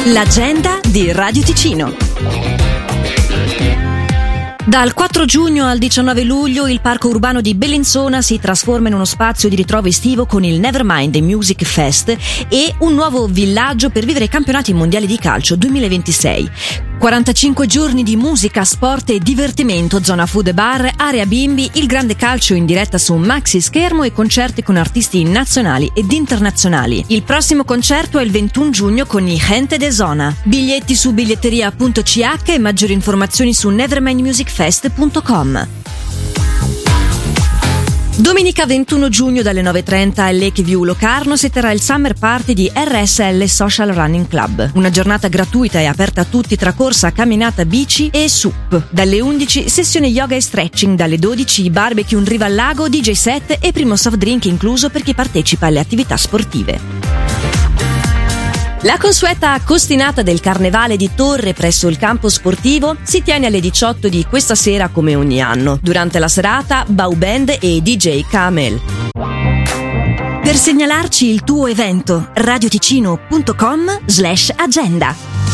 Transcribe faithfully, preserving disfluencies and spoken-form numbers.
L'agenda di Radio Ticino. Dal quattro giugno al diciannove luglio il parco urbano di Bellinzona si trasforma in uno spazio di ritrovo estivo con il Nevermind Music Fest e un nuovo villaggio per vivere i campionati mondiali di calcio duemilaventisei. quarantacinque giorni di musica, sport e divertimento, zona food e bar, area bimbi, il grande calcio in diretta su un maxi schermo e concerti con artisti nazionali ed internazionali. Il prossimo concerto è il ventuno giugno con i Gente de Zona. Biglietti su biglietteria punto c h e maggiori informazioni su nevermind music fest punto com. Domenica ventuno giugno dalle nove e trenta a Lakeview Locarno si terrà il Summer Party di R S L Social Running Club. Una giornata gratuita e aperta a tutti tra corsa, camminata, bici e S U P. Dalle undici sessione yoga e stretching, dalle dodici barbecue in riva al lago, D J set e primo soft drink incluso per chi partecipa alle attività sportive. La consueta costinata del Carnevale di Torre presso il campo sportivo si tiene alle diciotto di questa sera come ogni anno. Durante la serata, Bau Band e D J Camel. Per segnalarci il tuo evento, radioticino punto com slash agenda.